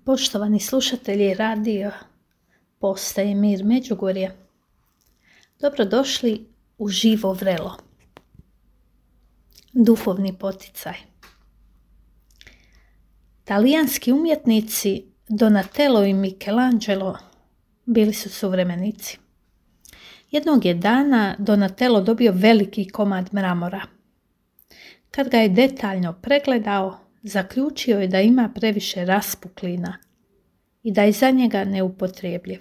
Poštovani slušatelji radija Postaje mir Međugorje, dobrodošli u Živo vrelo. Duhovni poticaj. Talijanski umjetnici Donatello i Michelangelo bili su suvremenici. Jednog je dana Donatello dobio veliki komad mramora. Kad ga je detaljno pregledao, zaključio je da ima previše raspuklina i da je za njega neupotrebljiv.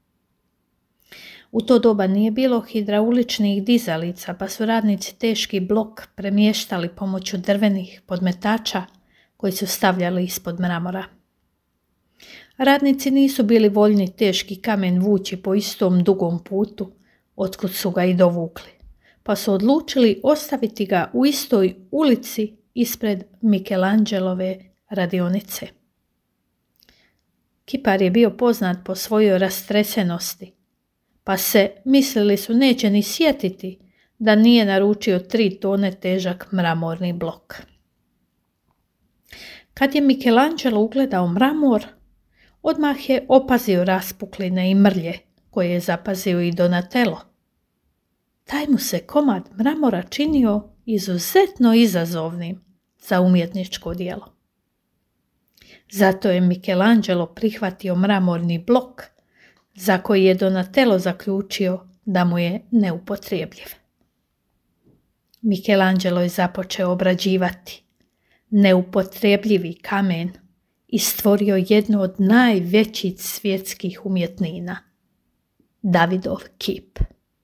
U to doba nije bilo hidrauličnih dizalica, pa su radnici teški blok premještali pomoću drvenih podmetača koji su stavljali ispod mramora. Radnici nisu bili voljni teški kamen vući po istom dugom putu, otkud su ga i dovukli, pa su odlučili ostaviti ga u istoj ulici ispred Michelangelove radionice. Kipar je bio poznat po svojoj rastresenosti, pa se, mislili su, neće ni sjetiti da nije naručio 3 tone težak mramorni blok. Kad je Michelangelo ugledao mramor, odmah je opazio raspukline i mrlje koje je zapazio i Donatello. Taj mu se komad mramora činio izuzetno izazovnim za umjetničko djelo. Zato je Michelangelo prihvatio mramorni blok za koji je Donatello zaključio da mu je neupotrebljiv. Michelangelo je započeo obrađivati neupotrebljivi kamen i stvorio jednu od najvećih svjetskih umjetnina, Davidov kip.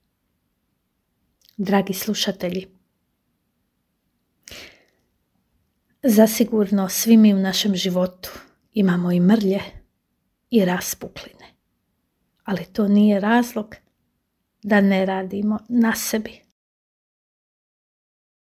Dragi slušatelji, zasigurno svi mi u našem životu imamo i mrlje i raspukline, ali to nije razlog da ne radimo na sebi.